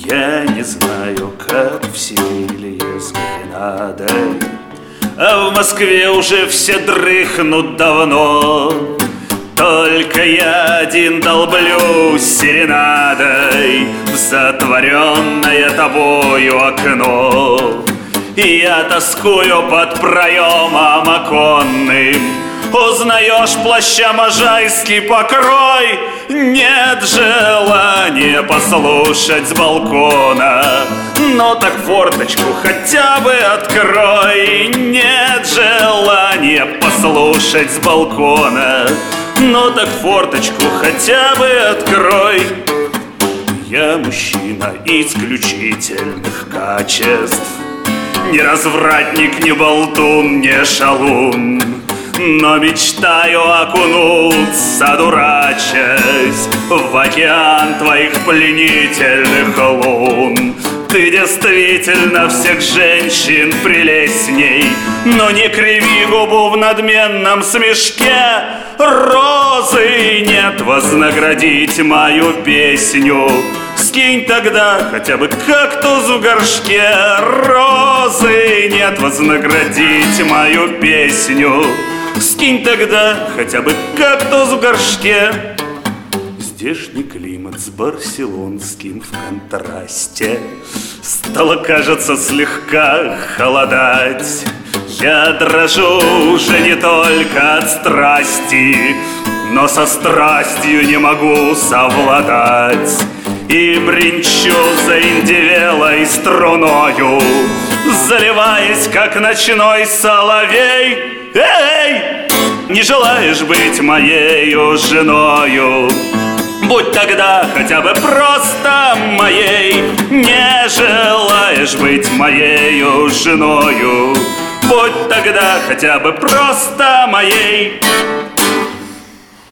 Я не знаю, как в Севилье с Гренадой, а в Москве уже все дрыхнут давно. Только я один долблюсь серенадой в затворенное тобою окно. И я тоскую под проемом оконным. Узнаешь плаща можайский покрой? Нет желания послушать с балкона. Ну так форточку хотя бы открой. Нет желания послушать с балкона. Ну так форточку хотя бы открой. Я мужчина исключительных качеств, не развратник, не болтун, не шалун, но мечтаю окунуться, дурачась, в океан твоих пленительных лун. Ты действительно всех женщин прелестней, но не криви губу в надменном смешке. Розы нет вознаградить мою песню. Скинь тогда хотя бы кактус в горшке. Розы нет вознаградить мою песню. Скинь тогда хотя бы кактус в горшке. Здешний климат с барселонским в контрасте стало, кажется, слегка холодать. Я дрожу уже не только от страсти, но со страстью не могу совладать. И бренчу заиндевелой струною, заливаясь, как ночной соловей. Эй, не желаешь быть моею женою? Будь тогда хотя бы просто моей. Не желаешь быть моею женою? Будь тогда хотя бы просто моей.